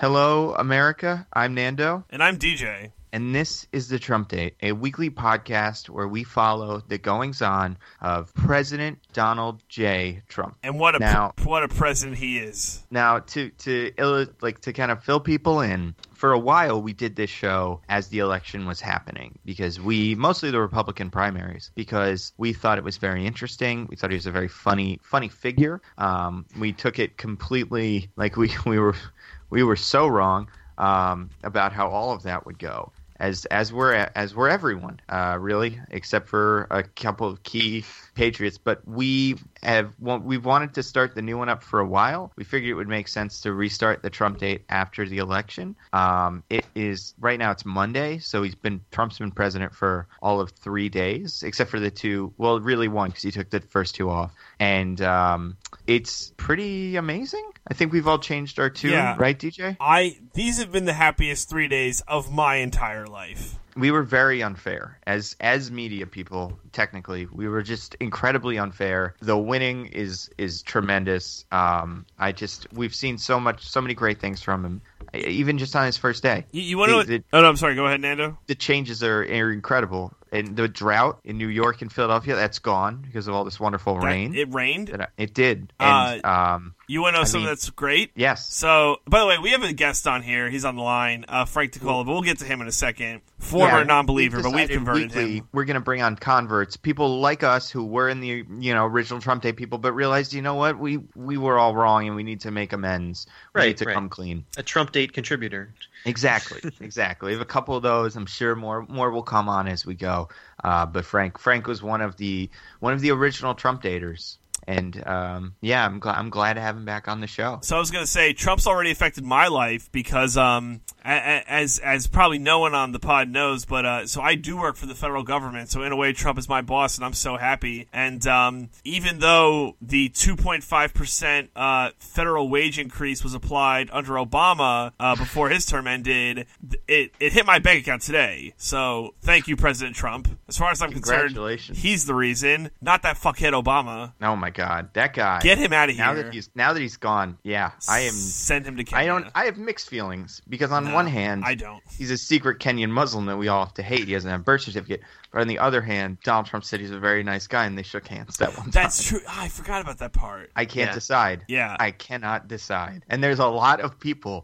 Hello, America. I'm Nando. And I'm DJ. And this is the Trump Date, a weekly podcast where we follow the goings-on of President Donald J. Trump. And what a president he is. Now, to kind of fill people in, for a while we did this show as the election was happening because mostly the Republican primaries, because we thought it was very interesting. We thought he was a very funny we're We took it completely like we were so wrong about how all of that would go. As we're everyone, really, except for a couple of key patriots. But we've wanted to start the new one up for a while. We figured it would make sense to restart the Trump Date after the election. It is right now. It's Monday, so Trump's been president for all of 3 days, except for the two. Well, really one, because he took the first two off, and it's pretty amazing. I think we've all changed our tune, right, DJ? These have been the happiest 3 days of my entire life. We were very unfair as media people. Technically, we were just incredibly unfair. The winning is tremendous. We've seen so many great things from him, even just on his first day. You want to? Oh no, I'm sorry. Go ahead, Nando. The changes are incredible. And the drought in New York and Philadelphia, that's gone because of all this wonderful rain. It rained? It did. And, you want to know something that's great? Yes. So, by the way, we have a guest on here. He's on the line, Frank DiCola, but we'll get to him in a second. Former non-believer, but we've converted him. We're going to bring on converts, people like us who were in the original Trump Day people, but realized, you know what, we were all wrong and we need to make amends. We need to come clean. A Trump Date contributor. Exactly. We have a couple of those. I'm sure more will come on as we go. But Frank was one of the original Trump daters. And I'm glad to have him back on the show. So I was going to say, Trump's already affected my life because, as probably no one on the pod knows, but so I do work for the federal government. So in a way, Trump is my boss, and I'm so happy. And even though the 2.5% federal wage increase was applied under Obama before his term ended, it hit my bank account today. So thank you, President Trump. As far as I'm concerned, he's the reason, not that fuckhead Obama. Oh my God, that guy! Get him out of here. Now that he's gone, I am. Send him to Kenya. I have mixed feelings because on one hand, I don't. He's a secret Kenyan Muslim that we all have to hate. He doesn't have a birth certificate. But on the other hand, Donald Trump said he's a very nice guy, and they shook hands that one time. That's true. I forgot about that part. I can't decide. Yeah. I cannot decide. And there's a lot of people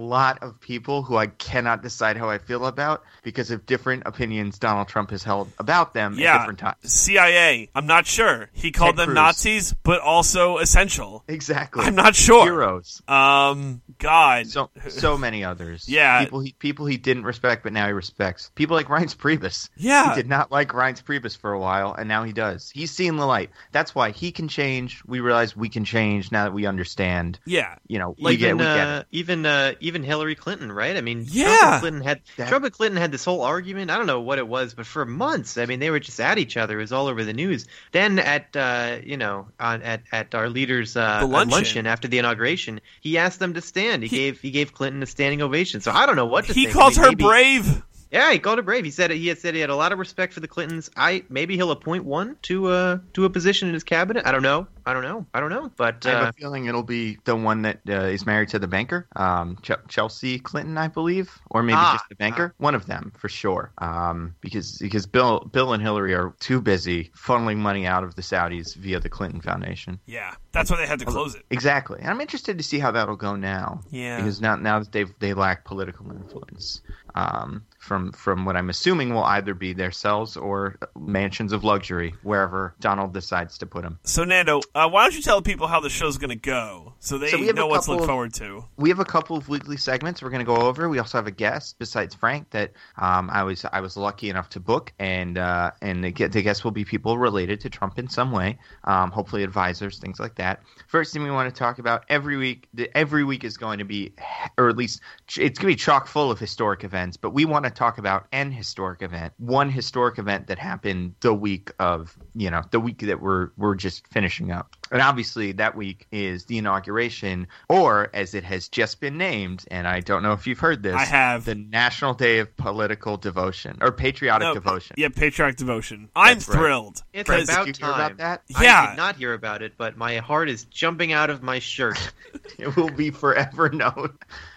who I cannot decide how I feel about because of different opinions Donald Trump has held about them at different times. CIA. I'm not sure. He called them Nazis, but also essential. Exactly. I'm not sure. Heroes. God. So many others. Yeah. People he didn't respect, but now he respects. People like Reince Priebus. Yeah. He did not like Reince Priebus for a while, and now he does. He's seen the light. That's why he can change. We realize we can change now that we understand. Yeah. We get it. Even Hillary Clinton, right? I mean, yeah. Trump and Clinton had this whole argument. I don't know what it was, but for months, I mean, they were just at each other. It was all over the news. Then at our leaders' luncheon after the inauguration, he asked them to stand. He gave Clinton a standing ovation. So I don't know what to think. He called her brave. Yeah, he called her brave. He had said he had a lot of respect for the Clintons. Maybe he'll appoint one to a position in his cabinet. I don't know. But I have a feeling it'll be the one that is married to the banker, Chelsea Clinton, I believe, or maybe just the banker. One of them for sure. Because Bill and Hillary are too busy funneling money out of the Saudis via the Clinton Foundation. Yeah, that's why they had to close it. Exactly, and I'm interested to see how that'll go now. Yeah, because now that they lack political influence. From what I'm assuming will either be their cells or mansions of luxury, wherever Donald decides to put them. So, Nando, why don't you tell people how the show's going to go so they know what to look forward to? We have a couple of weekly segments we're going to go over. We also have a guest besides Frank that I was lucky enough to book, and the guests will be people related to Trump in some way, hopefully advisors, things like that. First thing we want to talk about every week is going to be, or at least it's going to be chock full of historic events, but we want to talk about one historic event that happened the week that we're just finishing up. And obviously that week is the inauguration, or as it has just been named, and I don't know if you've heard this. I have. The National Day of Political Devotion, or Patriotic Devotion. Yeah, Patriotic Devotion. I'm thrilled. It's about time. Did you hear about that? Yeah. I did not hear about it, but my heart is jumping out of my shirt. It will be forever known.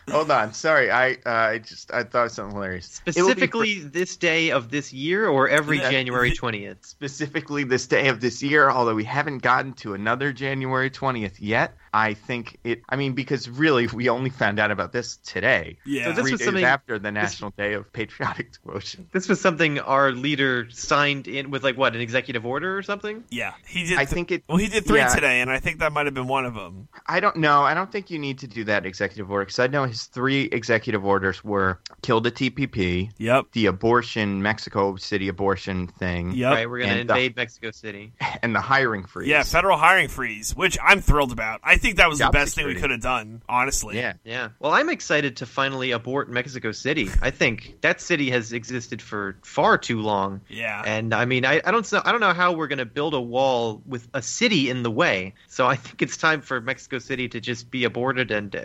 Hold on, sorry. I thought of something hilarious. Specifically this day of this year, or every January 20th? Specifically this day of this year, although we haven't gotten to another January 20th yet. I think because really we only found out about this today. Yeah. So this was 3 days after the National Day of Patriotic Devotion. This was something our leader signed in with, like, what, an executive order or something? Yeah. He did. He did 3 today, and I think that might have been one of them. I don't know. I don't think you need to do that executive order, because I know his 3 executive orders were kill the TPP. Yep. The abortion, Mexico City abortion thing. Yep. Right, we're going to invade Mexico City. And the hiring freeze. Yeah, federal hiring freeze, which I'm thrilled about. I think that was the best thing we could have done, honestly. Yeah. Well, I'm excited to finally abort Mexico City. I think that city has existed for far too long. Yeah. And I mean, I don't know how we're going to build a wall with a city in the way. So I think it's time for Mexico City to just be aborted, and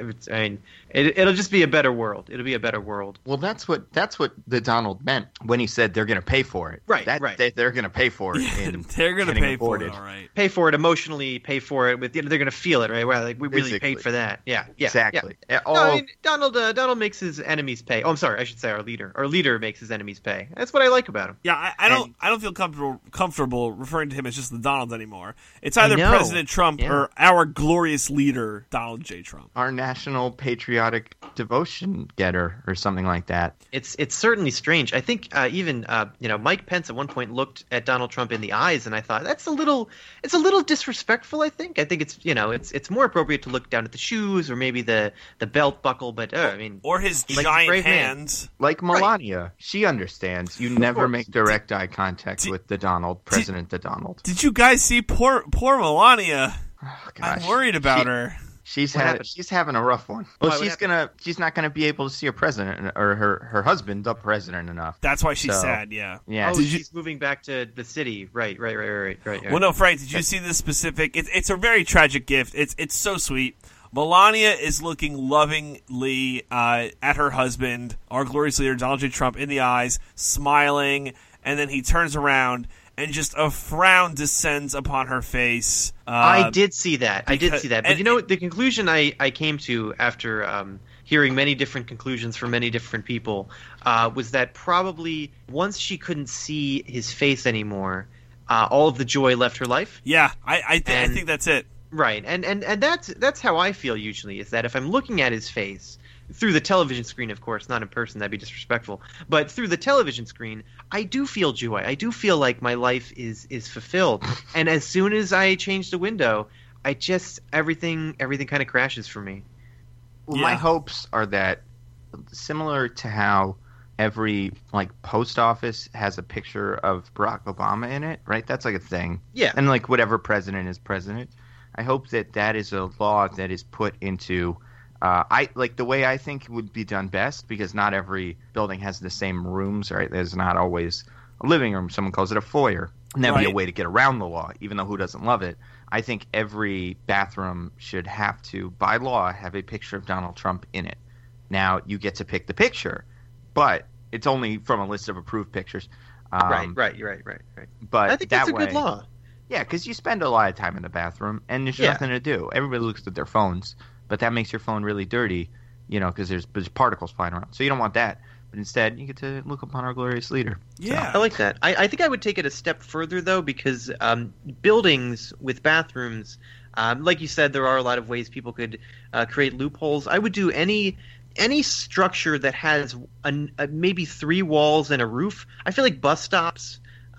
it'll just be a better world. It'll be a better world. Well, that's what the Donald meant when he said they're going to pay for it. Right. They're going to pay for it. They're going to pay for it. All right. Pay for it emotionally. Pay for it with. They're going to feel it, right? Well, like, we really paid for that. Yeah. Exactly. Yeah. I mean, Donald makes his enemies pay. Oh, I'm sorry. I should say our leader. Our leader makes his enemies pay. That's what I like about him. Yeah, I don't feel comfortable referring to him as just the Donald anymore. It's either President Trump or our glorious leader, Donald J. Trump. Our national patriotic devotion getter, or something like that. It's certainly strange. I think even Mike Pence at one point looked at Donald Trump in the eyes, and I thought it's a little disrespectful. I think it's more appropriate to look down at the shoes, or maybe the belt buckle. But or his giant hands, like Melania. Right. She understands. You never make direct eye contact with the Donald, the Donald. Did you guys see poor Melania? Oh, gosh. I'm worried about her. She's having a rough one. Well, she's not gonna be able to see her president or her husband, the president, enough. That's why she's sad. Yeah. Oh, she's moving back to the city. Right. Well, no, Frank, did you see this specific? It's a very tragic gift. It's so sweet. Melania is looking lovingly at her husband, our glorious leader, Donald J. Trump, in the eyes, smiling, and then he turns around and just a frown descends upon her face. I did see that. But the conclusion I came to after hearing many different conclusions from many different people was that probably once she couldn't see his face anymore, all of the joy left her life. Yeah, I think that's it. Right, and that's how I feel usually, is that if I'm looking at his face, through the television screen, of course, not in person, that'd be disrespectful, but through the television screen, I do feel joy. I do feel like my life is fulfilled. And as soon as I change the window, everything kind of crashes for me. Well, my hopes are that, similar to how every post office has a picture of Barack Obama in it, right? That's like a thing. Yeah. And whatever president is president. I hope that is a law that is put into the way I think would be done best, because not every building has the same rooms, right? There's not always a living room. Someone calls it a foyer. And that'd be a way to get around the law, even though who doesn't love it? I think every bathroom should have to, by law, have a picture of Donald Trump in it. Now, you get to pick the picture, but it's only from a list of approved pictures. Right. But I think that's a good law. Yeah, because you spend a lot of time in the bathroom, and there's nothing to do. Everybody looks at their phones, but that makes your phone really dirty, because there's particles flying around. So you don't want that. But instead, you get to look upon our glorious leader. Yeah. I like that. I think I would take it a step further, though, because buildings with bathrooms, like you said, there are a lot of ways people could create loopholes. I would do any structure that has maybe 3 walls and a roof. I feel like bus stops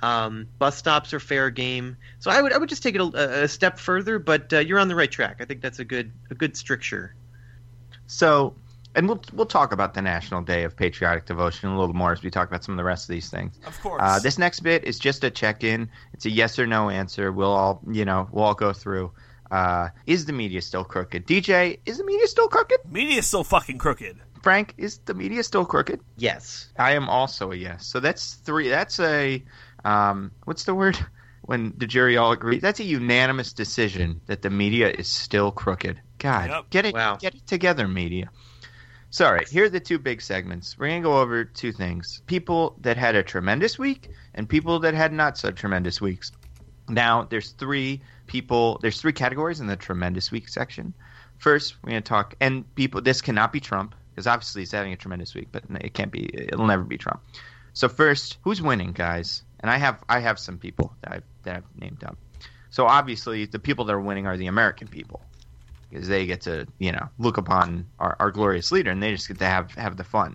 are fair game. So I would just take it a step further, but you're on the right track. I think that's a good stricture. So, and we'll talk about the National Day of Patriotic Devotion a little more as we talk about some of the rest of these things. Of course. This next bit is just a check-in. It's a yes or no answer. We'll all go through. Is the media still crooked? DJ, is the media still crooked? Media is still fucking crooked. Frank, is the media still crooked? Yes. I am also a yes. So that's 3. That's a what's the word? When the jury all agree, that's a unanimous decision that the media is still crooked. God, get it together, media. So, all right, here are the 2 big segments. We're going to go over 2 things. People that had a tremendous week and people that had not so tremendous weeks. Now, there's 3 categories in the tremendous week section. First, we're going to talk, and people, this cannot be Trump. because obviously he's having a tremendous week, but it'll never be Trump. So first, who's winning, guys? And I have some people that I've named up. So obviously the people that are winning are the American people, because they get to, look upon our glorious leader, and they just get to have the fun,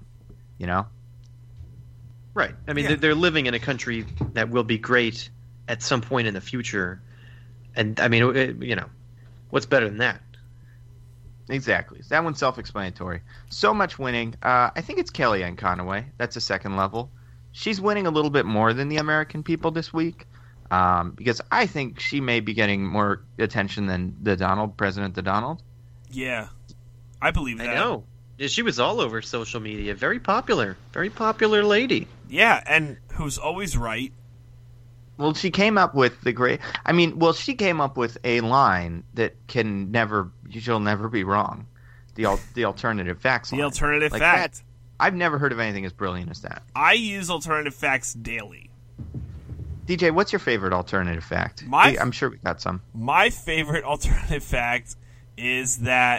Right. I mean, they're living in a country that will be great at some point in the future. And, I mean, what's better than that? Exactly. That one's self-explanatory. So much winning. I think it's Kellyanne Conway. That's a second level. She's winning a little bit more than the American people this week, because I think she may be getting more attention than President Donald. Yeah, I believe that. I know. She was all over social media. Very popular lady. Yeah, and who's always right. Well, she came up with she came up with a line that she'll never be wrong. The alternative facts line. The alternative fact. I've never heard of anything as brilliant as that. I use alternative facts daily. DJ, what's your favorite alternative fact? I'm sure we got some. My favorite alternative fact is that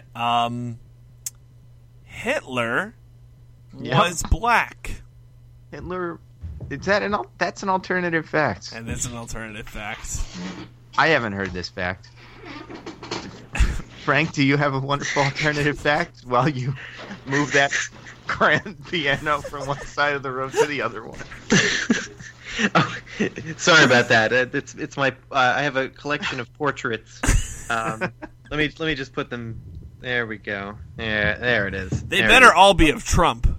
Hitler was black. Hitler, that's an alternative fact. And that's an alternative fact. I haven't heard this fact. Frank, do you have a wonderful alternative fact while you move that grand piano from one side of the room to the other one? Oh, sorry about that. It's my. I have a collection of portraits. Let me just put them. There we go. Yeah, there it is. They better all be of Trump.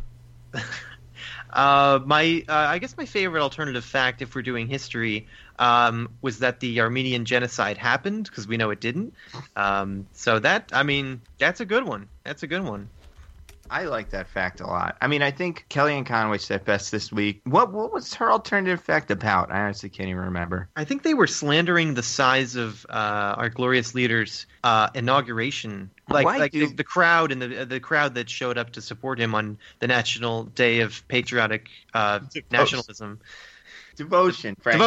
I guess my favorite alternative fact, if we're doing history, was that the Armenian genocide happened, because we know it didn't. So that's a good one. That's a good one. I like that fact a lot. I mean, I think Kellyanne Conway said best this week. What was her alternative fact about? I honestly can't even remember. I think they were slandering the size of our glorious leader's inauguration. The crowd and the crowd that showed up to support him on the National Day of Patriotic Nationalism. Devotion, Frank.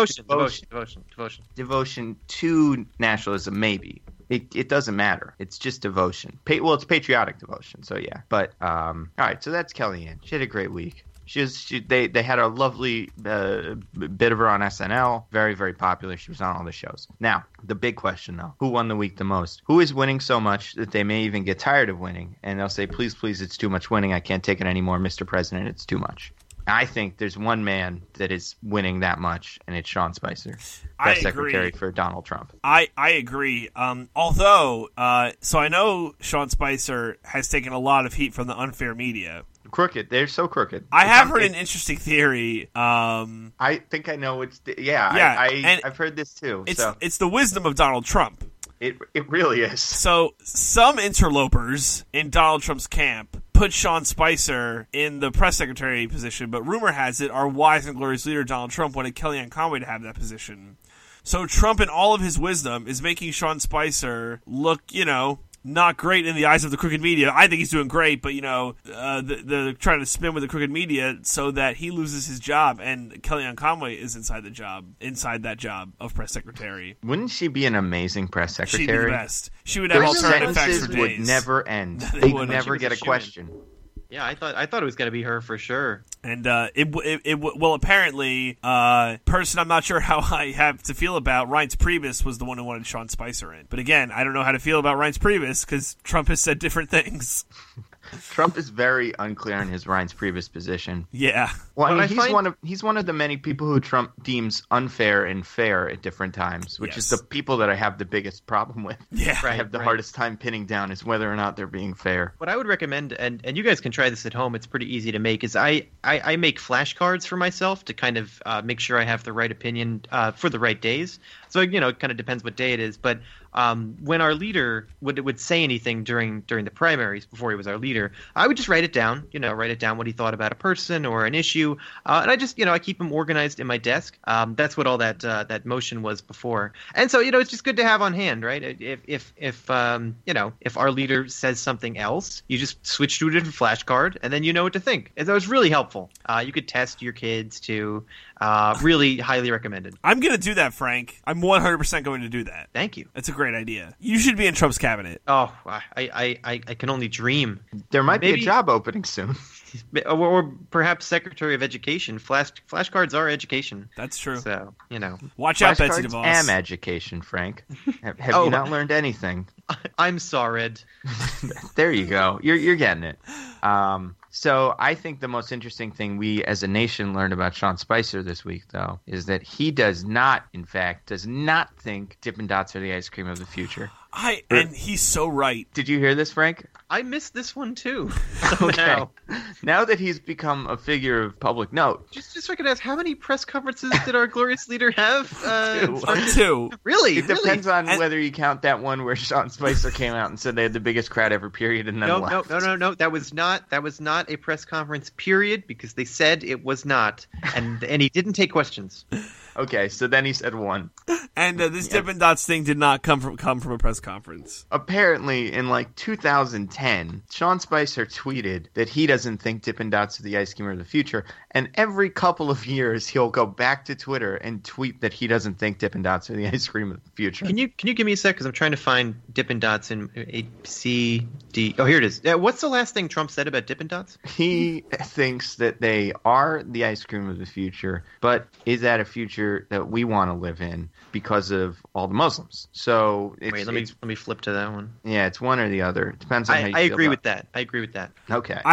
Devotion to nationalism, maybe. It doesn't matter. It's just devotion. It's patriotic devotion. So yeah. But all right. So that's Kellyanne. She had a great week. They had a lovely bit of her on SNL. Very, very popular. She was on all the shows. Now the big question though: who won the week the most? Who is winning so much that they may even get tired of winning, and they'll say, "Please, please, it's too much winning. I can't take it anymore, Mr. President. It's too much." I think there's one man that is winning that much, and it's Sean Spicer, press secretary for Donald Trump. I agree. Although, so I know Sean Spicer has taken a lot of heat from the unfair media. Crooked. They're so crooked. I have heard an interesting theory. I think I know I've heard this too. It's the wisdom of Donald Trump. It really is. So some interlopers in Donald Trump's camp put Sean Spicer in the press secretary position, but rumor has it our wise and glorious leader Donald Trump wanted Kellyanne Conway to have that position. So Trump, in all of his wisdom, is making Sean Spicer look, not great in the eyes of the crooked media. I think he's doing great, but they're trying to spin with the crooked media so that he loses his job, and Kellyanne Conway is inside that job of press secretary. Wouldn't she be an amazing press secretary? She'd be the best. She would have alternative facts for days. Would never end. They would never get a question. Yeah, I thought it was going to be her for sure. And apparently, person I'm not sure how I have to feel about, Reince Priebus was the one who wanted Sean Spicer in. But again, I don't know how to feel about Reince Priebus because Trump has said different things. Trump is very unclear on his Reince Priebus position. Yeah. Well, he's one of the many people who Trump deems unfair and fair at different times, which is the people that I have the biggest problem with. Yeah. I have the hardest time pinning down is whether or not they're being fair. What I would recommend, and you guys can try this at home, it's pretty easy to make, is I make flashcards for myself to kind of make sure I have the right opinion for the right days. So, it kind of depends what day it is. But when our leader would say anything during the primaries before he was our leader, I would just write it down, what he thought about a person or an issue. And I just, I keep him organized in my desk. That's what all that motion was before. And so, it's just good to have on hand, right? If our leader says something else, you just switch to a different flashcard and then you know what to think. And that was really helpful. You could test your kids too. Really highly recommended. I'm going to do that, Frank. I'm 100% going to do that. Thank you. It's a great idea. You should be in Trump's cabinet. Oh, I can only dream. There might be a job opening soon. Or perhaps Secretary of Education. Flashcards are education. That's true. So, Watch out, Betsy DeVos. Am education, Frank. Have you not learned anything? I'm sorry. There you go. You're getting it. So I think the most interesting thing we as a nation learned about Sean Spicer this week, though, is that he does not think Dippin' Dots are the ice cream of the future. And he's so right. Did you hear this, Frank? I missed this one too. Okay. Now that he's become a figure of public note, just so I can ask, how many press conferences did our glorious leader have? Two. Really? It depends on whether you count that one where Sean Spicer came out and said they had the biggest crowd ever, period, and then left. No. That was not a press conference, period, because they said it was not, and he didn't take questions. Okay, so then he said one. And this Dippin' Dots thing did not come from a press conference. Apparently, in 2010, Sean Spicer tweeted that he doesn't think Dippin' Dots are the ice cream of the future, and every couple of years he'll go back to Twitter and tweet that he doesn't think Dippin' Dots are the ice cream of the future. Can you give me a sec, because I'm trying to find Dippin' Dots in ACD. Oh, here it is. What's the last thing Trump said about Dippin' Dots? He thinks that they are the ice cream of the future, but is that a future that we want to live in because of all the Muslims? So wait, let me flip to that one. Yeah, it's one or the other. It depends on how you feel. I agree with that. I agree with that. Okay.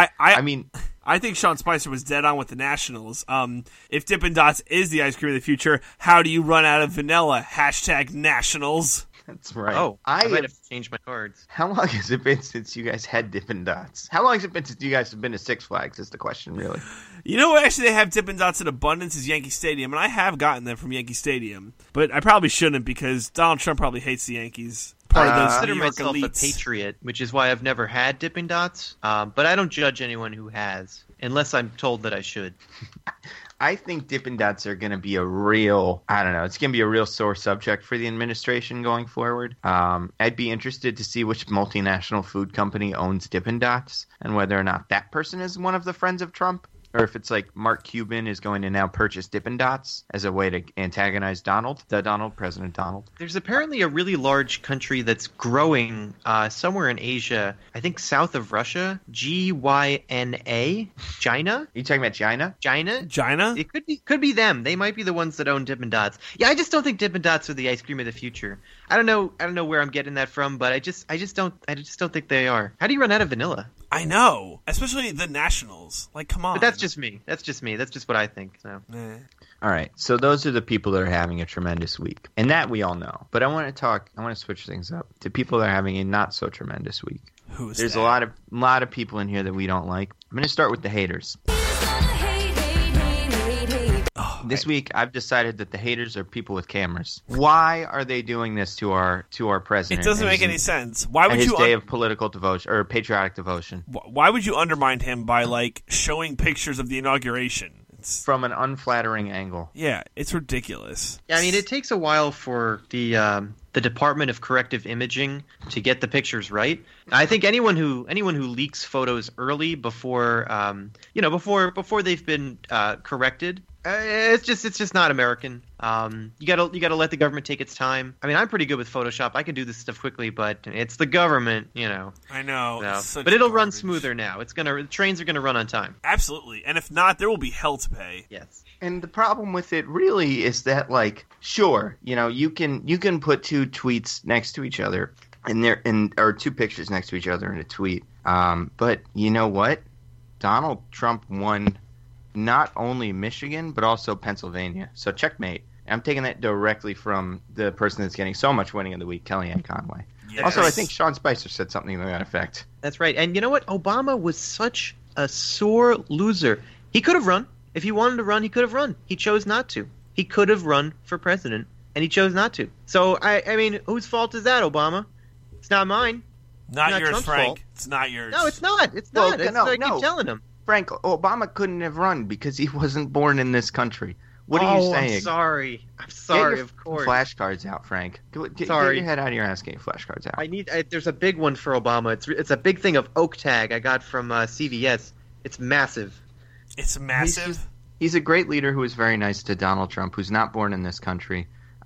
I think Sean Spicer was dead on with the Nationals. If Dippin' Dots is the ice cream of the future, how do you run out of vanilla? #Nationals. That's right. Oh, I might have to change my cards. How long has it been since you guys had Dippin' Dots? How long has it been since you guys have been to Six Flags is the question, really. You know what? Actually, they have Dippin' Dots in abundance is Yankee Stadium, and I have gotten them from Yankee Stadium. But I probably shouldn't because Donald Trump probably hates the Yankees. Part of those I consider New York myself elites. a patriot, which is why I've never had Dippin' Dots. But I don't judge anyone who has, unless I'm told that I should. I think Dippin' Dots are going to be it's going to be a real sore subject for the administration going forward. I'd be interested to see which multinational food company owns Dippin' Dots and whether or not that person is one of the friends of Trump. Or if it's like Mark Cuban is going to now purchase Dippin' Dots as a way to antagonize President Donald. There's apparently a really large country that's growing somewhere in Asia, I think south of Russia, Gyna. China? Are you talking about China? China? It could be them. They might be the ones that own Dippin' Dots. Yeah, I just don't think Dippin' Dots are the ice cream of the future. I don't know where I'm getting that from, but I just don't think they are. How do you run out of vanilla? I know, especially the Nationals. Like, come on. But that's just me. That's just what I think. So. All right. So those are the people that are having a tremendous week. And that we all know. But I want to switch things up to people that are having a not so tremendous week. There's a lot of people in here that we don't like. I'm going to start with the haters. This week, I've decided that the haters are people with cameras. Why are they doing this to our president? It doesn't make any sense. Why would his you day of political devotion or patriotic devotion? Why would you undermine him by showing pictures of the inauguration? From an unflattering angle. Yeah, it's ridiculous. Yeah, I mean, it takes a while for the Department of Corrective Imaging to get the pictures right. I think anyone who leaks photos early before they've been corrected. It's just not American. You gotta let the government take its time. I mean, I'm pretty good with Photoshop. I can do this stuff quickly, but it's the government, I know, but it'll run smoother now. The trains are gonna run on time. Absolutely, and if not, there will be hell to pay. Yes. And the problem with it really is that, sure, you can put two tweets next to each other, or two pictures next to each other in a tweet. But you know what? Donald Trump won not only Michigan, but also Pennsylvania. So checkmate. I'm taking that directly from the person that's getting so much winning of the week, Kellyanne Conway. Yes. Also, I think Sean Spicer said something to that effect. That's right. And you know what? Obama was such a sore loser. He could have run. If he wanted to run, he could have run. He chose not to. He could have run for president, and he chose not to. So, I mean, whose fault is that, Obama? It's not mine. Not yours, Trump's Frank. fault. It's not yours. No, it's not. It's not. I keep telling him. Frank, Obama couldn't have run because he wasn't born in this country. What are you saying? I'm sorry. Get your of course. Flashcards out, Frank. Get your head out of your ass. Get your flashcards out. There's a big one for Obama. It's a big thing of oak tag I got from CVS. It's massive. It's massive. He's a great leader who is very nice to Donald Trump, who's not born in this country.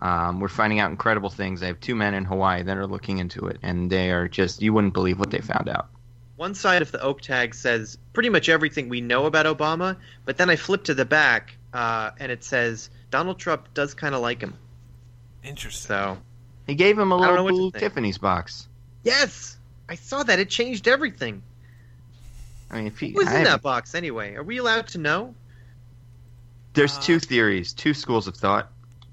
We're finding out incredible things. I have 2 men in Hawaii that are looking into it, and they are just, you wouldn't believe what they found out. One side of the oak tag says pretty much everything we know about Obama, but then I flip to the back, and it says Donald Trump does kind of like him. Interesting. So he gave him a little blue Tiffany's box. Yes, I saw that. It changed everything. I mean, what was in that box anyway? Are we allowed to know? There's 2 theories, 2 schools of thought.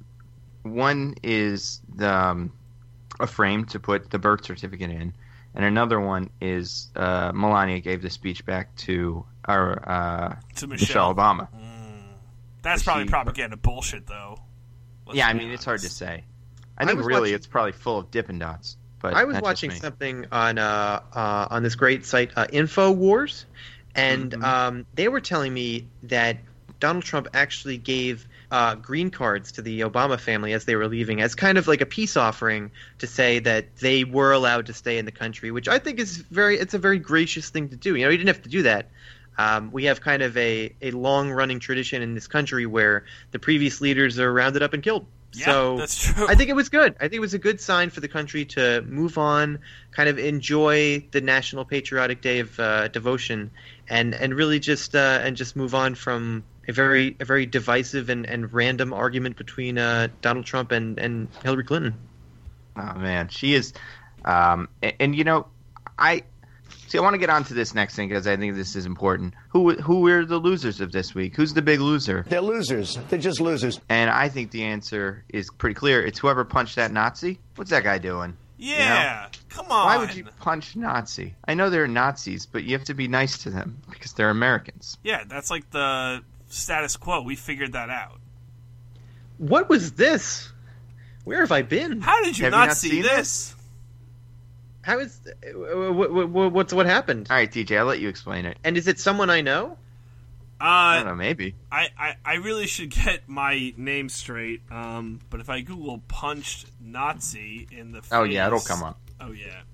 One is a frame to put the birth certificate in. And another one is Melania gave the speech back to Michelle Obama. That's probably propaganda bullshit, though. Let's be honest. It's hard to say. I think really it's probably full of Dippin' Dots. But I was watching something on this great site, InfoWars, and they were telling me that Donald Trump actually gave green cards to the Obama family as they were leaving, as kind of like a peace offering to say that they were allowed to stay in the country, which I think is it's a very gracious thing to do. You know, he didn't have to do that. We have kind of a long-running tradition in this country where the previous leaders are rounded up and killed. Yeah, so that's true. I think it was good. I think it was a good sign for the country to move on, kind of enjoy the National Patriotic Day of Devotion, and really just move on from a very divisive and random argument between Donald Trump and Hillary Clinton. Oh man, she is, and you know, I want to get on to this next thing because I think this is important. Who were the losers of this week? Who's the big loser? They're losers. They're just losers. And I think the answer is pretty clear. It's whoever punched that Nazi. What's that guy doing? Yeah, come on. Why would you punch Nazi? I know they're Nazis, but you have to be nice to them because they're Americans. Yeah, that's like the status quo. We figured that out. What was this? Where have I been? How did you not see this? How is what happened? All right, DJ, I'll let you explain it. And is it someone I know? I don't know, maybe. I really should get my name straight. But if I Google punched Nazi in the face, oh yeah, it'll come up. Oh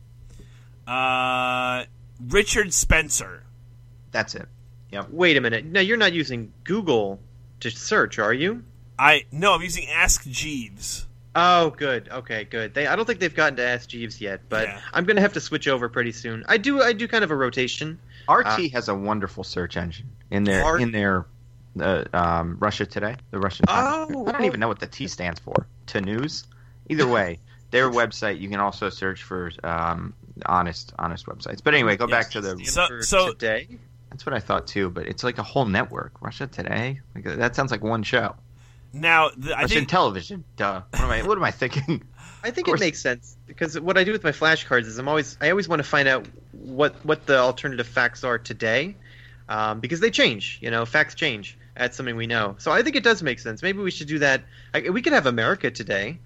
yeah. Richard Spencer. That's it. Yep. Wait a minute. No, you're not using Google to search, are you? No, I'm using Ask Jeeves. Oh, good. Okay, good. I don't think they've gotten to Ask Jeeves yet, but yeah. I'm going to have to switch over pretty soon. I do kind of a rotation. RT has a wonderful search engine in their Russia Today, the Russian Times. I don't even know what the T stands for. To news. Either way, their website you can also search for honest websites. But anyway, go back to the so Today. That's what I thought too, but it's like a whole network. Russia Today. Like that sounds like one show. Now, I think television. Duh. What am I thinking? I think it makes sense because what I do with my flashcards is I always want to find out what the alternative facts are today, because they change. You know, facts change. That's something we know. So I think it does make sense. Maybe we should do that. We could have America Today.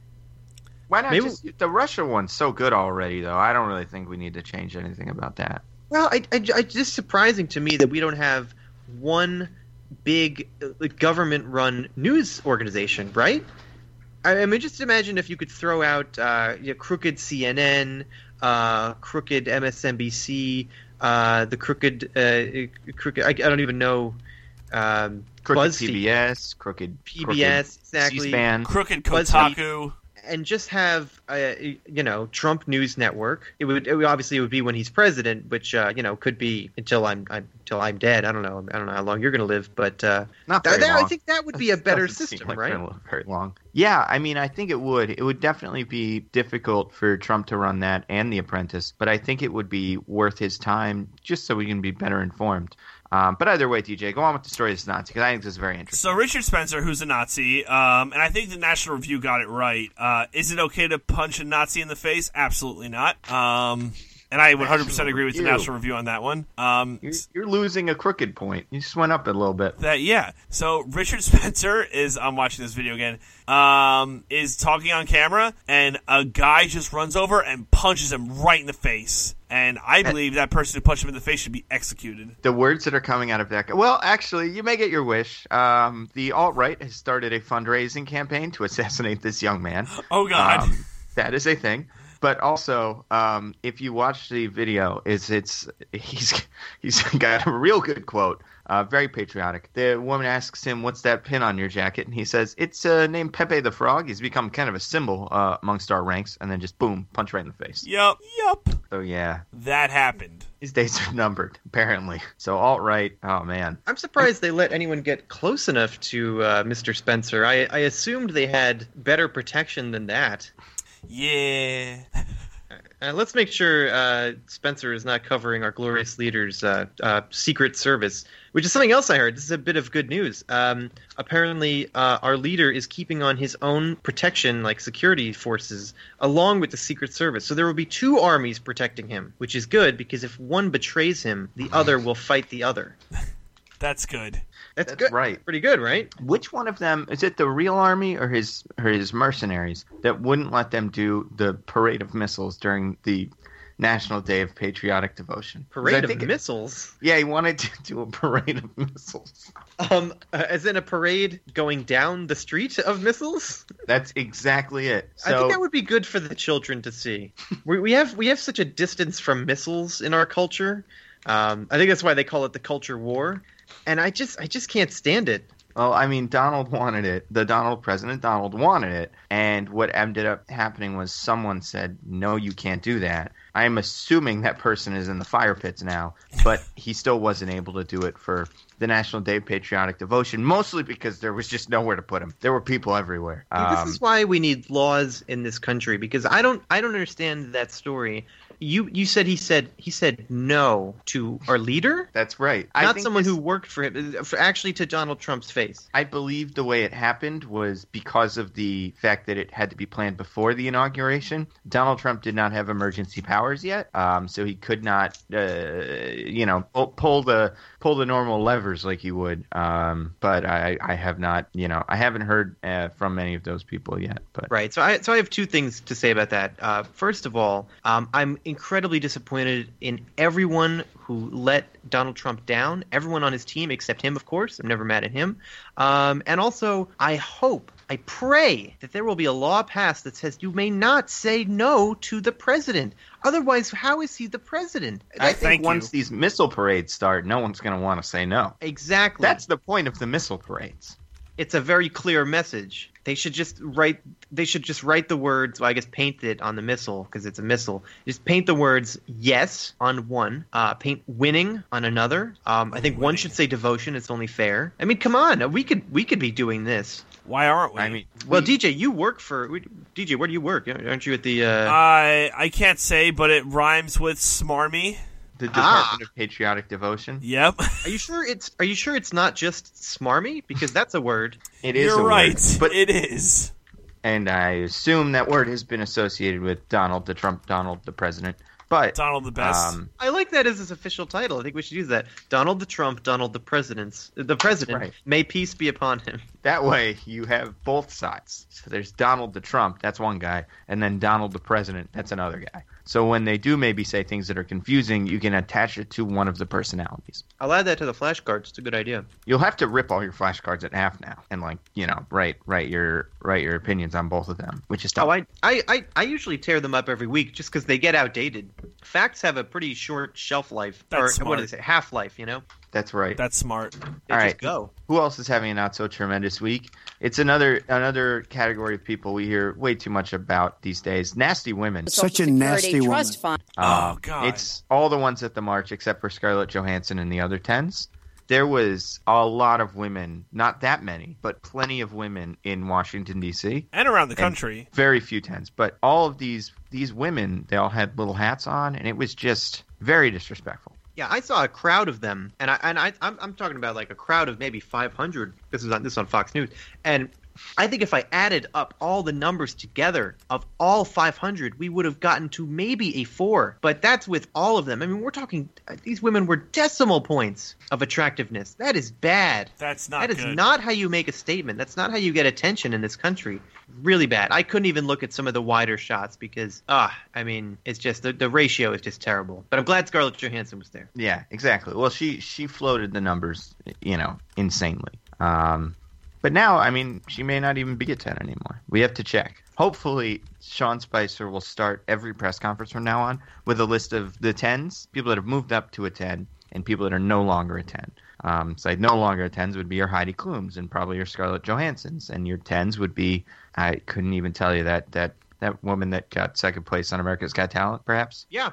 Why not? The Russia one's so good already, though. I don't really think we need to change anything about that. Well, it's just surprising to me that we don't have one big government-run news organization, right? I mean, just imagine if you could throw out crooked CNN, crooked MSNBC, the crooked I don't even know. Crooked BuzzFeed. PBS, crooked exactly. C-SPAN, crooked Kotaku. And just have Trump News Network. It would obviously be when he's president, which could be until I'm dead. I don't know how long you're going to live, but not very long. I think that would be a better system, like right? Live very long. Yeah, I mean, I think it would. It would definitely be difficult for Trump to run that and The Apprentice, but I think it would be worth his time just so we can be better informed. But either way, DJ, go on with the story of this Nazi, because I think this is very interesting. So Richard Spencer, who's a Nazi, and I think the National Review got it right. Is it okay to punch a Nazi in the face? Absolutely not. And I 100% agree with the National Review on that one. You're losing a crooked point. You just went up a little bit. So Richard Spencer is, I'm watching this video again, is talking on camera, and a guy just runs over and punches him right in the face. And I believe that person who punched him in the face should be executed. The words that are coming out of that guy. Well, actually, you may get your wish. The alt-right has started a fundraising campaign to assassinate this young man. Oh, God. That is a thing. But also, if you watch the video, he's got a real good quote, very patriotic. The woman asks him, "What's that pin on your jacket?" And he says, "It's named Pepe the Frog. He's become kind of a symbol amongst our ranks." And then just boom, punch right in the face. Yep. So yeah, that happened. His days are numbered, apparently. So alt-right, oh man. I'm surprised they let anyone get close enough to Mr. Spencer. I assumed they had better protection than that. Yeah. Let's make sure Spencer is not covering our glorious leader's Secret Service, which is something else I heard. This is a bit of good news. Apparently, our leader is keeping on his own protection, like security forces, along with the Secret Service. So there will be two armies protecting him, which is good because if one betrays him, the other will fight the other. That's good. That's good. Right. Pretty good, right? Which one of them, is it the real army or his mercenaries that wouldn't let them do the parade of missiles during the National Day of Patriotic Devotion? Parade of missiles? Yeah, he wanted to do a parade of missiles. As in a parade going down the street of missiles? That's exactly it. So, I think that would be good for the children to see. we have such a distance from missiles in our culture. I think that's why they call it the culture war. And I just can't stand it. Well, I mean, Donald wanted it. President Donald wanted it. And what ended up happening was someone said, no, you can't do that. I am assuming that person is in the fire pits now, but he still wasn't able to do it for the National Day of Patriotic Devotion, mostly because there was just nowhere to put him. There were people everywhere. This is why we need laws in this country, because I don't understand that story. You said he said no to our leader? That's right. Not someone who worked for him, actually to Donald Trump's face. I believe the way it happened was because of the fact that it had to be planned before the inauguration. Donald Trump did not have emergency powers yet, so he could not, pull the normal levers like he would. But I have not, I haven't heard from many of those people yet. But right. So I have two things to say about that. First of all, I'm incredibly disappointed in everyone who let Donald Trump down, everyone on his team except him, of course. I'm never mad at him. And also, I pray that there will be a law passed that says you may not say no to the president. Otherwise, how is he the president? I think once these missile parades start, no one's going to want to say no. Exactly. That's the point of the missile parades. It's a very clear message. They should just write the words. Well, I guess paint it on the missile because it's a missile. Just paint the words "yes" on one. Paint "winning" on another. I think one should say "devotion." It's only fair. I mean, come on, we could be doing this. Why aren't we? I mean, DJ, you work for DJ. Where do you work? Aren't you at the? I can't say, but it rhymes with smarmy. The Department of Patriotic Devotion. Yep. Are you sure it's not just smarmy? Because that's a word. It is. You're right, but it is. And I assume that word has been associated with Donald the President. But Donald the Best. I like that as his official title. I think we should use that. Donald the Trump, Donald the President. Right. May peace be upon him. That way you have both sides. So there's Donald the Trump, that's one guy, and then Donald the President, that's another guy. So when they do maybe say things that are confusing, you can attach it to one of the personalities. I'll add that to the flashcards. It's a good idea. You'll have to rip all your flashcards in half now and write your opinions on both of them, which is tough. Oh, I usually tear them up every week just because they get outdated. Facts have a pretty short shelf life. That's smart. What do they say? Half-life, That's right. That's smart. They all just right. go. Who else is having a not so tremendous week? It's another category of people we hear way too much about these days. Nasty women. Such a nasty woman. Oh, God. It's all the ones at the march except for Scarlett Johansson and the other 10s. There was a lot of women, not that many, but plenty of women in Washington, D.C. And around the country. Very few 10s. But all of these women, they all had little hats on, and it was just very disrespectful. Yeah, I saw a crowd of them, and I'm talking about like a crowd of maybe 500. This is on Fox News, and I think if I added up all the numbers together of all 500, we would have gotten to maybe a 4. But that's with all of them. I mean, we're talking these women were decimal points of attractiveness. That is bad. That's not That is good. not how you make a statement. That's not how you get attention in this country. Really bad. I couldn't even look at some of the wider shots because, it's just the ratio is just terrible. But I'm glad Scarlett Johansson was there. Yeah, exactly. Well, she floated the numbers, insanely. But now, I mean, she may not even be a 10 anymore. We have to check. hopefully Sean Spicer will start every press conference from now on with a list of the 10s, people that have moved up to a 10, and people that are no longer a 10. So no longer 10s would be your Heidi Klums and probably your Scarlett Johanssons, and your 10s would be, I couldn't even tell you that woman that got second place on America's Got Talent, perhaps. Yeah.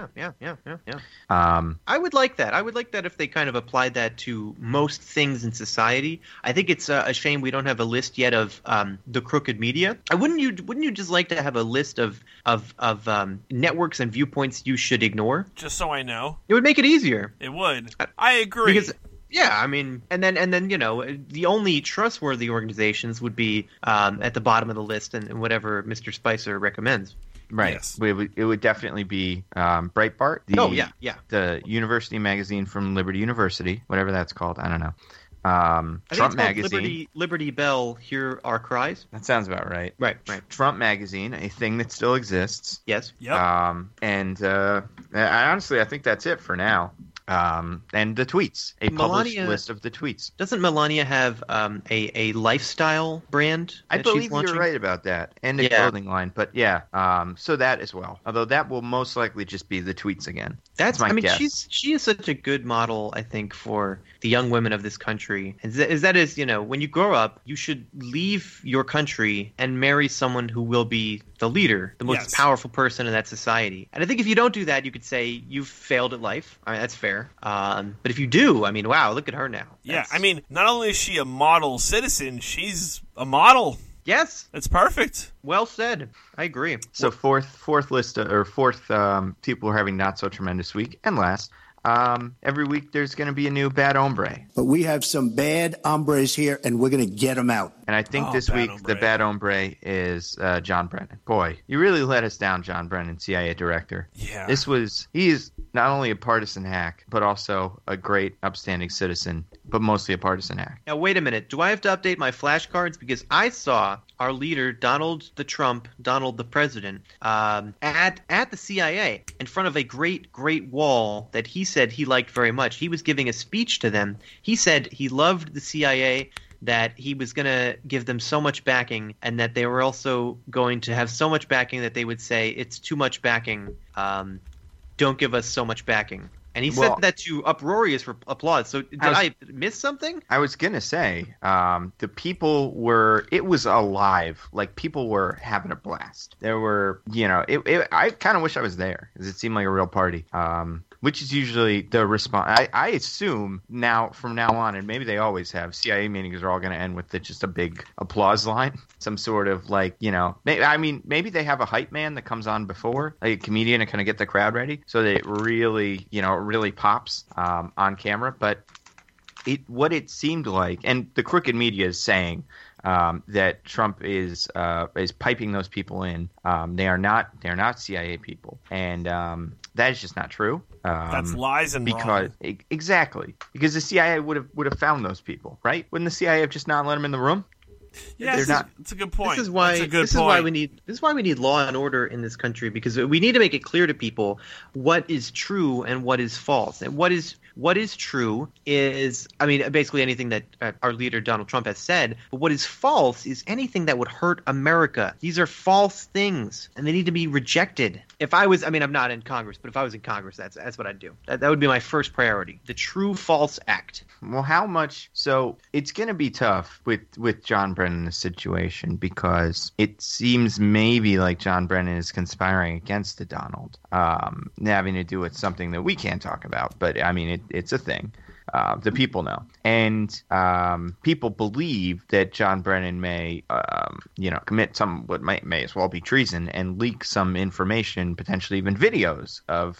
I would like that. I would like that if they kind of applied that to most things in society. I think it's a shame we don't have a list yet of the crooked media. Wouldn't you just like to have a list of networks and viewpoints you should ignore? Just so I know. It would make it easier. It would. I agree. Because, yeah, I mean, and then the only trustworthy organizations would be at the bottom of the list and whatever Mr. Spicer recommends. Right. Yes. It would definitely be Breitbart. The university magazine from Liberty University, whatever that's called. I don't know. Trump Magazine. Liberty Bell, hear our cries. That sounds about right. Right. Trump Magazine, a thing that still exists. Yes. Yep. I think that's it for now. And the tweets, a published list of the tweets. Doesn't Melania have a lifestyle brand? I believe you're right about that, and a clothing line. But so that as well. Although that will most likely just be the tweets again. That's my guess. She is such a good model, I think, for the young women of this country. When you grow up, you should leave your country and marry someone who will be the leader, the most powerful person in that society. And I think if you don't do that, you could say you've failed at life. I mean, that's fair. But if you do, I mean, wow, look at her now. Not only is she a model citizen, she's a model. Yes. That's perfect. Well said. I agree. So fourth people are having not so tremendous week. And last, every week there's going to be a new bad hombre. But we have some bad hombres here, and we're going to get them out. And I think this week the bad hombre is John Brennan. Boy, you really let us down, John Brennan, CIA director. Yeah. He is not only a partisan hack, but also a great, upstanding citizen, but mostly a partisan hack. Now, wait a minute. Do I have to update my flashcards? Because I saw our leader, Donald the President, at the CIA in front of a great, great wall that he said he liked very much. He was giving a speech to them. He said he loved the CIA, that he was going to give them so much backing, and that they were also going to have so much backing that they would say, it's too much backing, don't give us so much backing. And he said that to uproarious applause. So did I miss something? I was going to say, the people it was alive. Like, people were having a blast. There were, I kind of wish I was there, because it seemed like a real party. Which is usually the response. I assume from now on, and maybe they always have, CIA meetings are all going to end with just a big applause line. Some sort of maybe they have a hype man that comes on before, like a comedian, to kind of get the crowd ready, so that it really, really pops on camera. But what it seemed like, and the crooked media is saying that Trump is piping those people in. They are not CIA people, and that is just not true. That's lies and wrong. Exactly, because the CIA would have found those people, right? Wouldn't the CIA have just not let them in the room? Yeah, it's a good point. This is why we need law and order in this country, because we need to make it clear to people what is true and what is false. And what is true is, basically anything that our leader Donald Trump has said. But what is false is anything that would hurt America. These are false things, and they need to be rejected. If I was, I'm not in Congress, but if I was in Congress, that's what I'd do. That would be my first priority: the true false act. Well, how much? So it's going to be tough with John Brennan in this situation, because it seems maybe like John Brennan is conspiring against the Donald, having to do with something that we can't talk about. But it's a thing. The people know, and people believe that John Brennan may, commit what may as well be treason and leak some information, potentially even videos of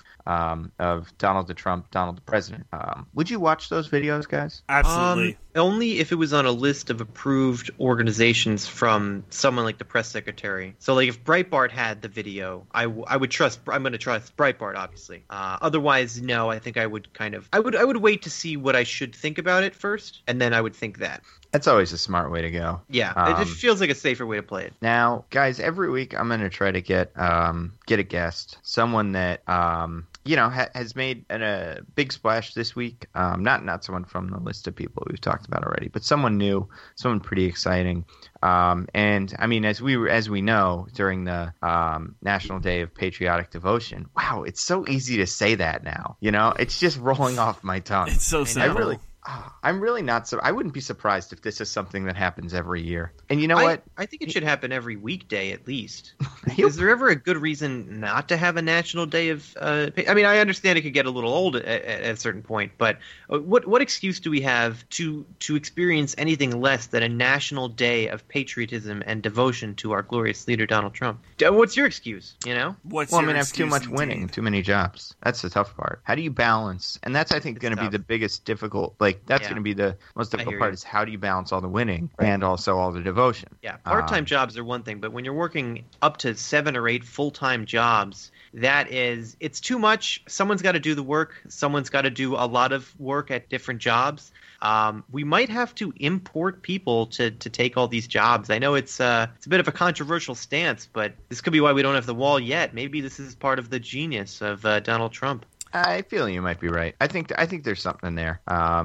Donald Trump, Donald the President. Would you watch those videos, guys? Absolutely. Only if it was on a list of approved organizations from someone like the press secretary. So, like, if Breitbart had the video, I would trust. I'm going to trust Breitbart, obviously. Otherwise, no. I think I would I would wait to see what I should think about it first, and then I would think that. That's always a smart way to go. Yeah, it just feels like a safer way to play it. Now, guys, every week I'm going to try to get a guest, someone that has made a big splash this week. Not someone from the list of people we've talked about already, but someone new, someone pretty exciting. And I mean, as we know, during the National Day of Patriotic Devotion, wow, it's so easy to say that now. It's just rolling off my tongue. It's so simple. I'm really not I wouldn't be surprised if this is something that happens every year. And you know what? I think it should happen every weekday at least. Is there ever a good reason not to have a national day of I mean, I understand it could get a little old at a certain point, but what excuse do we have to experience anything less than a national day of patriotism and devotion to our glorious leader, Donald Trump? What's your excuse, What's your I have excuse too much indeed? winning, too many jobs. That's the tough part. How do you balance? And that's, I think, going to be the biggest difficult, that's going to be the most difficult part is how do you balance all the winning and also all the devotion? Yeah, part-time jobs are one thing, but when you're working up to 7 or 8 full-time jobs, it's too much. Someone's got to do the work. Someone's got to do a lot of work at different jobs. We might have to import people to take all these jobs. I know it's a bit of a controversial stance, but this could be why we don't have the wall yet. Maybe this is part of the genius of Donald Trump. I feel you might be right. I think there's something there.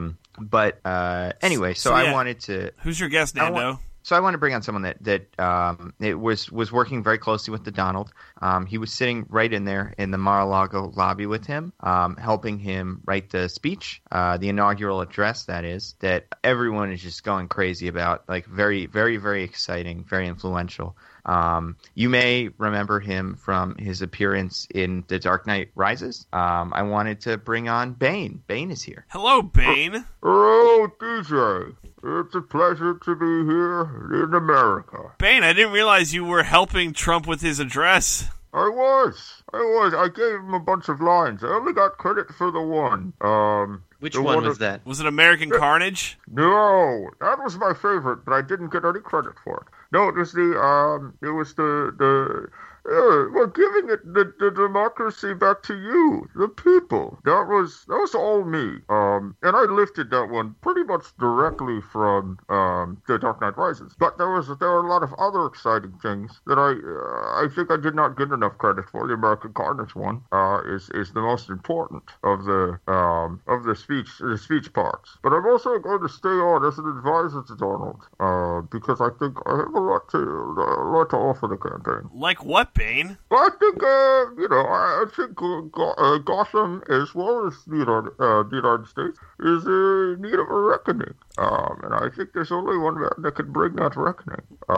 But anyway, so I wanted to. Who's your guest, Nando? So I want to bring on someone that it was working very closely with the Donald. He was sitting right in there in the Mar-a-Lago lobby with him, helping him write the speech, the inaugural address, that everyone is just going crazy about. Like very, very, very exciting, very influential. You may remember him from his appearance in The Dark Knight Rises. I wanted to bring on Bane. Bane is here. Hello, Bane. Hello, DJ. It's a pleasure to be here in America. Bane, I didn't realize you were helping Trump with his address. I was. I gave him a bunch of lines. I only got credit for the one. Which one was that? Was it American Carnage? No, that was my favorite, but I didn't get any credit for it. No, it was we're giving the democracy back to you, the people. That was all me. And I lifted that one pretty much directly from The Dark Knight Rises. But there were a lot of other exciting things that I think I did not get enough credit for. The American Carnage one is the most important of the speech parts. But I'm also going to stay on as an advisor to Donald because I think I have a lot to offer the campaign. Like what, Bane? I think, I think Gotham, as well as the United States, is in need of a reckoning. And I think there's only one man that can bring that reckoning.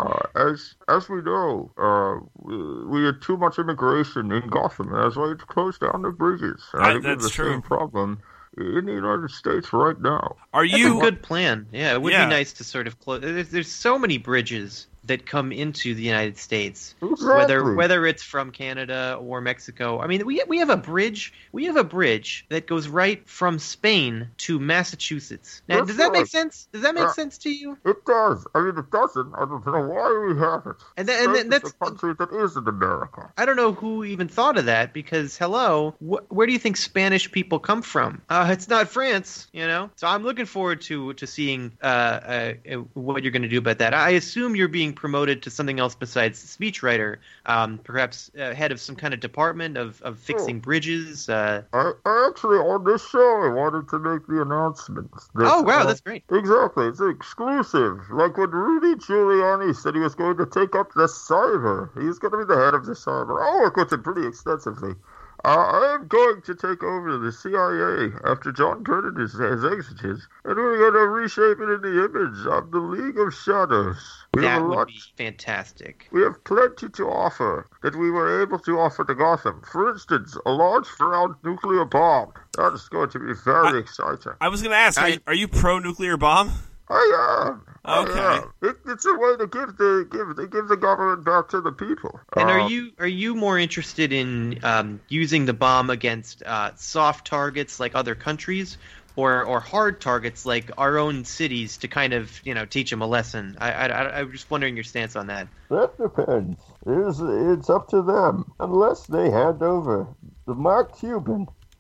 As we know, we had too much immigration in Gotham, and that's why it's closed down the bridges. And I think that's the true. same problem in the United States right now. That's a good plan. Yeah, it would be nice to sort of close. There's so many bridges that come into the United States, exactly. whether it's from Canada or Mexico. I mean, we have a bridge. We have a bridge that goes right from Spain to Massachusetts. Now, does that make sense? Does that make sense to you? It does. I mean, it doesn't. I don't know why we have it. And that's the country that isn't America. I don't know who even thought of that because, hello, where do you think Spanish people come from? It's not France, So I'm looking forward to seeing what you're going to do about that. I assume you're being promoted to something else besides speechwriter, perhaps head of some kind of department of fixing bridges. I actually, on this show, I wanted to make the announcement. That's great. Exactly. It's exclusive. Like when Rudy Giuliani said he was going to take up the cyber. He's going to be the head of the cyber. I'll work with him pretty extensively. I am going to take over the CIA after John Brennan has exited, and we're going to reshape it in the image of the League of Shadows. That would be fantastic. We have plenty to offer that we were able to offer to Gotham. For instance, a large round nuclear bomb. That is going to be very exciting. I was going to ask, are you pro-nuclear bomb? I am. Okay. It's a way to give the government back to the people. And are you more interested in using the bomb against soft targets like other countries, or hard targets like our own cities to kind of teach them a lesson? I'm just wondering your stance on that. That depends. It's up to them. Unless they hand over the Mark Cuban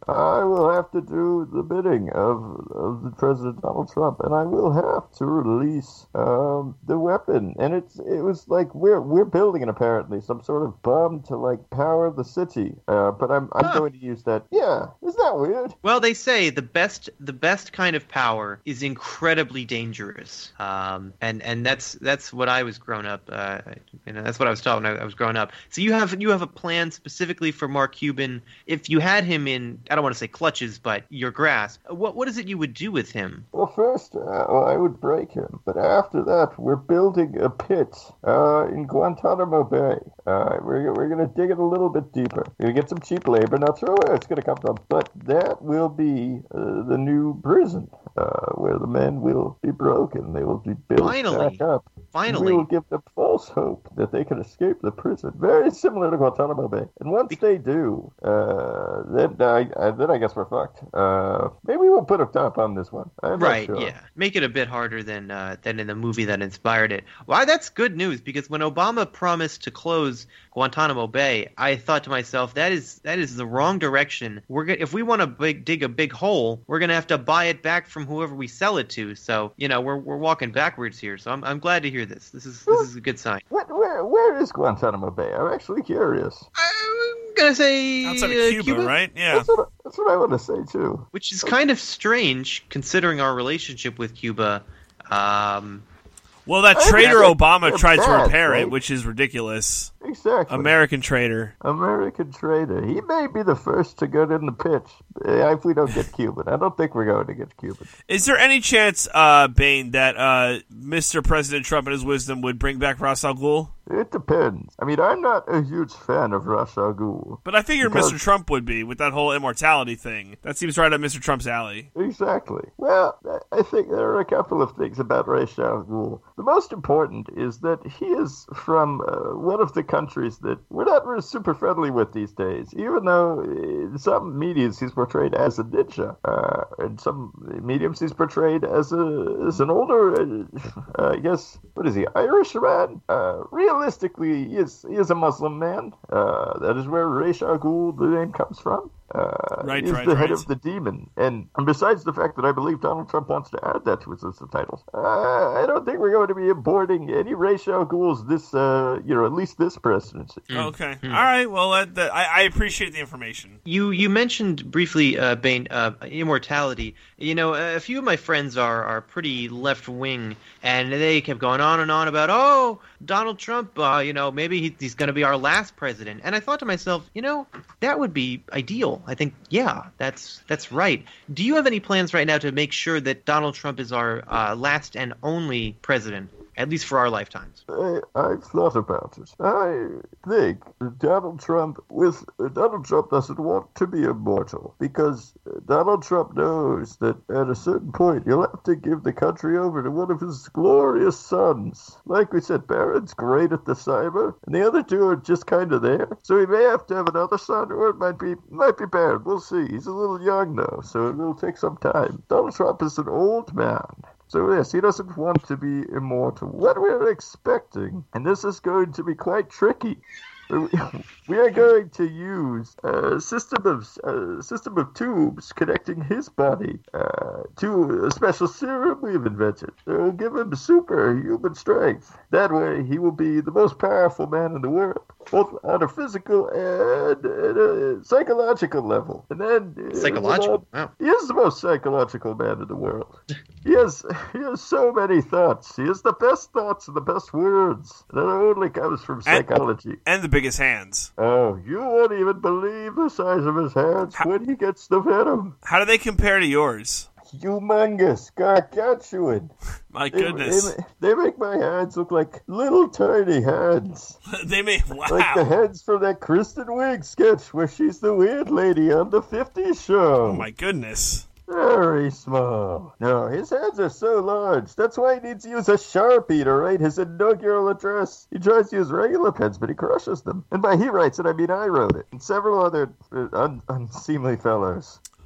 I will have to do the bidding of the President Donald Trump, and I will have to release the weapon. And it was like we're building it, apparently, some sort of bomb to like power the city. But I'm going to use that. Yeah, isn't that weird? Well, they say the best kind of power is incredibly dangerous. And that's what I was grown up. That's what I was taught when I was growing up. So you have a plan specifically for Mark Cuban. If you had him in, I don't want to say clutches, but your grasp, what is it you would do with him? Well, first, I would break him. But after that, we're building a pit in Guantanamo Bay. We're going to dig it a little bit deeper. We're going to get some cheap labor. Not sure where it's going to come from, but that will be the new prison where the men will be broken. They will be built back up. Finally. We will give them false hope that they can escape the prison. Very similar to Guantanamo Bay. And once they do, then I guess we're fucked. Maybe we'll put a top on this one. I'm right, not sure. Yeah. Make it a bit harder than in the movie that inspired it. Well, that's good news, because when Obama promised to close Guantanamo Bay, I thought to myself, that is the wrong direction. If we want to dig a big hole, we're going to have to buy it back from whoever we sell it to. So, we're walking backwards here. So I'm glad to hear this. This is a good sign. Where is Guantanamo Bay? I'm actually curious. I'm going to say outside of Cuba, right? Yeah. That's what I want to say, too. Which is kind of strange, considering our relationship with Cuba. Well, that traitor Obama tried to repair right? it, which is ridiculous. Exactly. American traitor. American traitor. He may be the first to get in the pitch if we don't get Cuban. I don't think we're going to get Cuban. Is there any chance, Bane, that Mr. President Trump in his wisdom would bring back Ra's al Ghul? It depends. I mean, I'm not a huge fan of Ra's al Ghul. But I figured Mr. Trump would be, with that whole immortality thing. That seems right up Mr. Trump's alley. Exactly. Well, I think there are a couple of things about Ra's al Ghul. The most important is that he is from one of the countries that we're not really super friendly with these days, even though in some mediums he's portrayed as a ninja. In some mediums he's portrayed as an older, I guess, what is he, Irish man? Realistically, he is a Muslim man. That is where Ra's al Ghul, the name, comes from. He's the head of the demon. And besides the fact that I believe Donald Trump wants to add that to his list of titles, I don't think we're going to be aborting any Ra's al Ghul's at least this presidency. Okay. All right. Well, I appreciate the information. You mentioned briefly, Bane, immortality. A few of my friends are pretty left-wing, and they kept going on and on about, Donald Trump, maybe he's going to be our last president. And I thought to myself, that would be ideal. I think, yeah, that's right. Do you have any plans right now to make sure that Donald Trump is our last and only president, at least for our lifetimes? I've thought about it. I think Donald Trump doesn't want to be immortal, because Donald Trump knows that at a certain point you'll have to give the country over to one of his glorious sons. Like we said, Barron's great at the cyber, and the other two are just kind of there. So he may have to have another son, or it might be Barron. We'll see. He's a little young though, so it will take some time. Donald Trump is an old man. So yes, he doesn't want to be immortal. What we're expecting, and this is going to be quite tricky, we are going to use a system of tubes connecting his body to a special serum we've invented. It will give him superhuman strength. That way, he will be the most powerful man in the world, both on a physical and a psychological level. And then psychological. Wow. He is the most psychological man in the world. He has so many thoughts. He has the best thoughts and the best words. That only comes from psychology. And the biggest hands. Oh, you won't even believe the size of his hands when he gets the venom. How do they compare to yours? Humongous, gargantuan. My goodness. They make my hands look like little tiny hands. Wow. Like the hands from that Kristen Wiig sketch where she's the weird lady on the 50s show. Oh my goodness. Very small. No, his hands are so large. That's why he needs to use a Sharpie to write his inaugural address. He tries to use regular pens, but he crushes them. And by he writes it, I mean I wrote it. And several other unseemly fellows.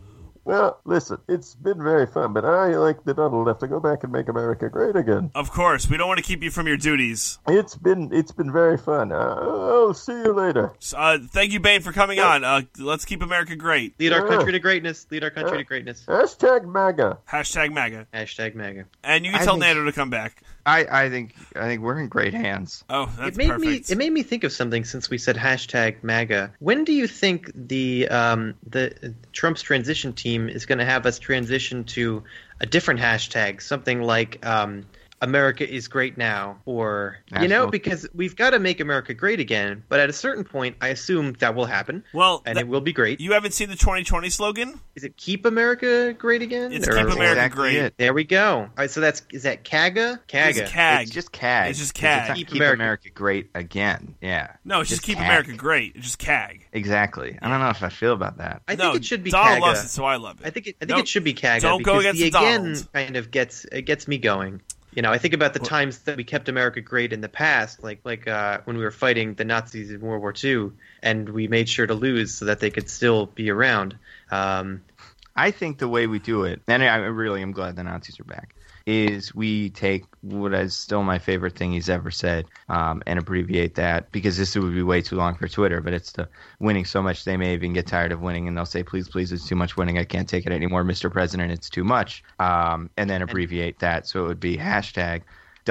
Well, listen, it's been very fun, but I, like the Donald, have to go back and make America great again. Of course, we don't want to keep you from your duties. It's been very fun. I'll see you later. Thank you, Bane, for coming on. Let's keep America great. Lead our country to greatness. Lead our country to greatness. Hashtag MAGA. Hashtag MAGA. Hashtag MAGA. And you can tell Nando to come back. I think we're in great hands. Oh, that's perfect. It made me think of something since we said hashtag MAGA. When do you think the Trump's transition team is going to have us transition to a different hashtag, something like America is great now, or because we've got to make America great again. But at a certain point, I assume that will happen. Well, it will be great. You haven't seen the 2020 slogan? Is it "Keep America Great Again"? It's "Keep America Great." There we go. All right, so is that CAGA? CAGA. It's CAG. It's just CAG. It's just CAG. Keep America Great Again. Yeah. No, it's just Keep America Great. It's just CAG. Exactly. I don't know if I feel about that. I think it should be Donald CAGA. loves it, so I love it. I think it should be CAGA. Don't go against the again Donald. kind of gets me going. I think about the times that we kept America great in the past, like when we were fighting the Nazis in World War II, and we made sure to lose so that they could still be around. I think the way we do it, and I really am glad the Nazis are back, is we take what is still my favorite thing he's ever said and abbreviate that, because this would be way too long for Twitter, but it's the winning so much they may even get tired of winning and they'll say, please, it's too much winning. I can't take it anymore, Mr. President, it's too much. And then abbreviate that. So it would be hashtag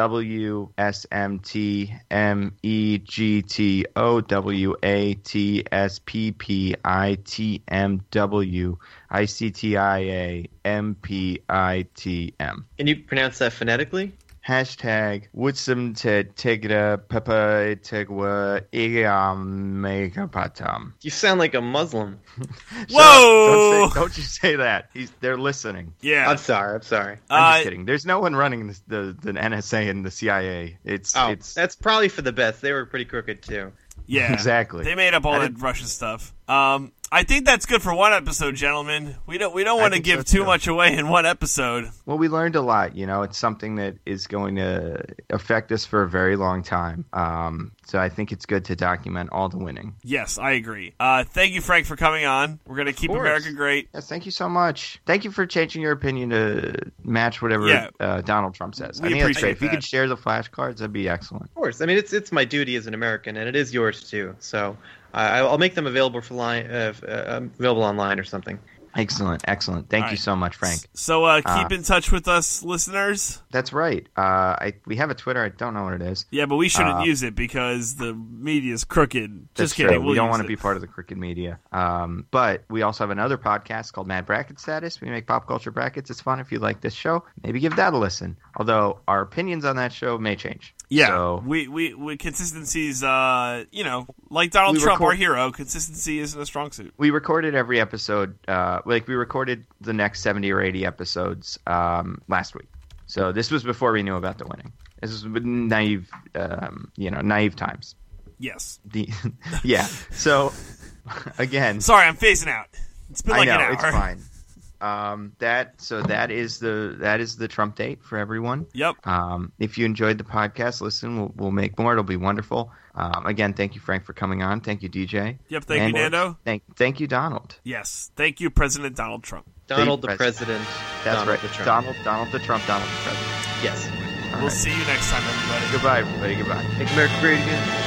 WSMTMEGTOWATSPPITMWICTIAMPITM. Can you pronounce that phonetically? Hashtag Woodsum Tigra Papa Tigwa Igamegapatam. You sound like a Muslim. Whoa! Don't you say that. They're listening. Yeah. I'm sorry. I'm just kidding. There's no one running the NSA and the CIA. That's probably for the best. They were pretty crooked too. Yeah. Exactly. They made up all that Russian stuff. I think that's good for one episode, gentlemen. We don't want to give too much away in one episode. Well, we learned a lot. It's something that is going to affect us for a very long time. So I think it's good to document all the winning. Yes, I agree. Thank you, Frank, for coming on. We're going to keep America great. Yes, thank you so much. Thank you for changing your opinion to match whatever Donald Trump says. I think that's great. If you could share the flashcards, that'd be excellent. Of course. I mean, it's my duty as an American, and it is yours too. So I'll make them available available online or something. Excellent. Thank you so much, Frank. So keep in touch with us, listeners. That's right. We have a Twitter. I don't know what it is. Yeah, but we shouldn't use it because the media is crooked. Just kidding. True. We don't want to be part of the crooked media. But we also have another podcast called Mad Bracket Status. We make pop culture brackets. It's fun. If you like this show, maybe give that a listen. Although our opinions on that show may change. Yeah, so, we consistency's, like Donald Trump, our hero, consistency isn't a strong suit. We recorded every episode, we recorded the next 70 or 80 episodes last week. So this was before we knew about the winning. This was naive times. Yes. Yeah. So, again. Sorry, I'm phasing out. It's been like an hour. It's fine. That is the Trump date for everyone. Yep. If you enjoyed the podcast, listen. We'll make more. It'll be wonderful. Again, thank you, Frank, for coming on. Thank you, DJ. Yep. Thank you, Nando. Thank you, Donald. Yes. Thank you, President Donald Trump. Donald the President. That's Donald right. The Trump. Donald the Trump. Donald the President. Yes. We'll see you next time, everybody. Goodbye, everybody. Goodbye. Make America great again.